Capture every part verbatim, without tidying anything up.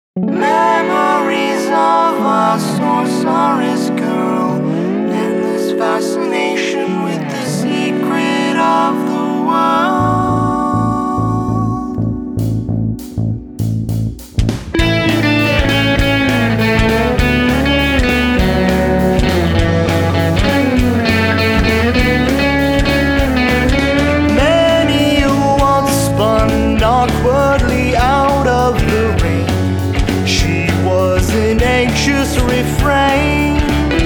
Memories of a sorceress girl, endless fascination with the secret of the world. Many once spun awkwardly out of the rain. She was an anxious refrain.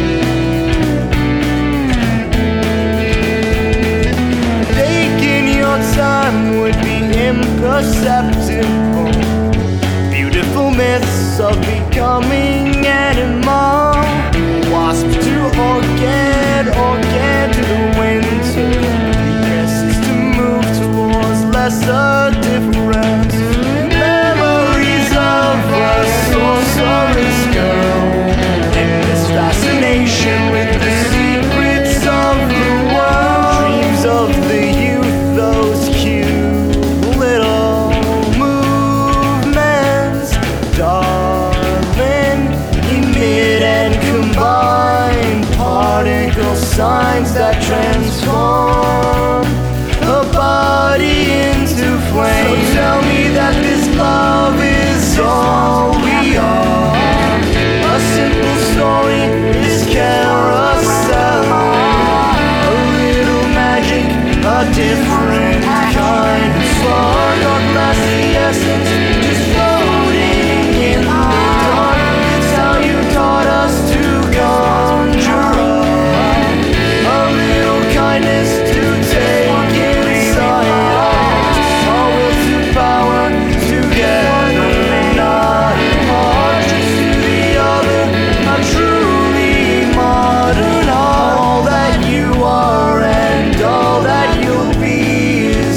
Taking your time would be imperceptible. Beautiful myths of becoming animal. Wasp to orchid, orchid to the winter. Guess is to move towards lesser difference. Memories of a sorceress girl, endless fascination with the secrets of the world. Dreams of the youth, those cute little movements, darling, emit and combine particle signs that transform a body into flame. So tell me that this love is all we are. A simple story, this carousel. A little magic, a different kind of spark. Our glassy essence, just floating in the dark. It's how you taught us to conjure up a little kindness to take inside. Our will to power together, not apart. Just to the other, a truly modern art. All that you are and all that you'll be is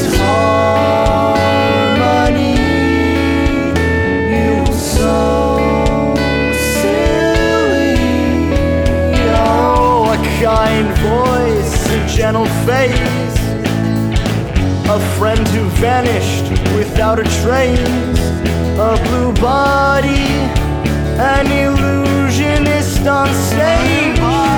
harmony. You're so silly. Oh, a kind voice, a gentle face, a friend who vanished without a trace, a blue body, an illusionist on stage.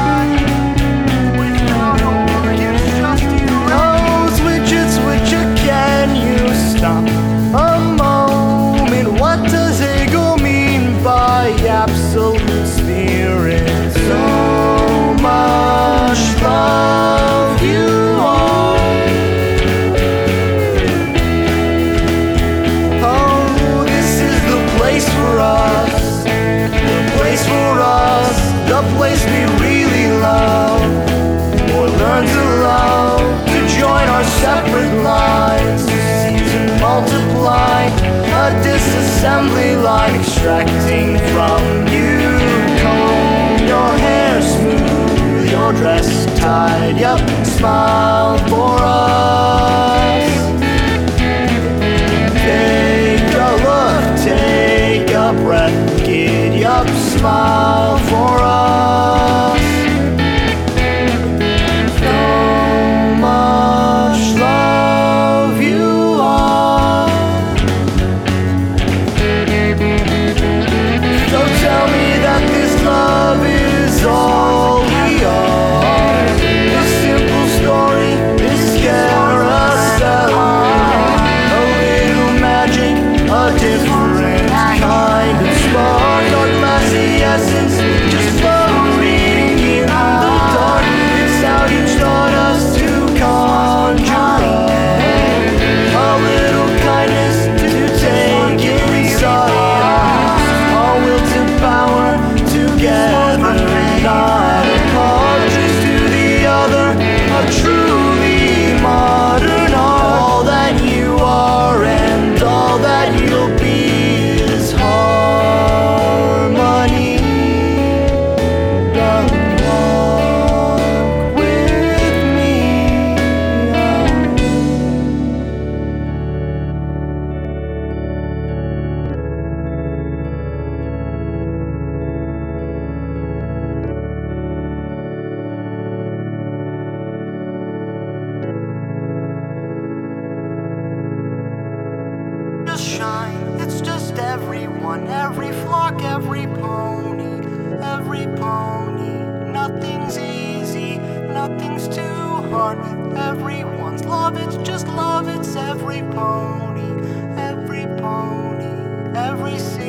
Those widgets, whicher, can you stop a moment? What does ego mean by absolute spirit? So much love you are. Oh, this is the place for us, the place for us, the place we really love, or learn to love, to join our separate lives, to seize and multiply, a disassembly line extracting from you. Comb your hair smooth, your dress tied up, smile for us. Take a look, take a breath, giddy up, smile for us. So much love you are. So tell me that this love is all we are. This simple story, this carousel. A little magic, a different kind of spark. Our glassy essence, just floating in the dark. It's how you taught us to conjure up a little kindness to take inside. Our will to power together, not apart. Just to the other, a truly modern art. All that you are and all that you'll be it's just everyone, every flock, every pony, every pony. Nothing's easy, nothing's too hard with everyone's love. It's just love, it's every pony, every pony, every sea.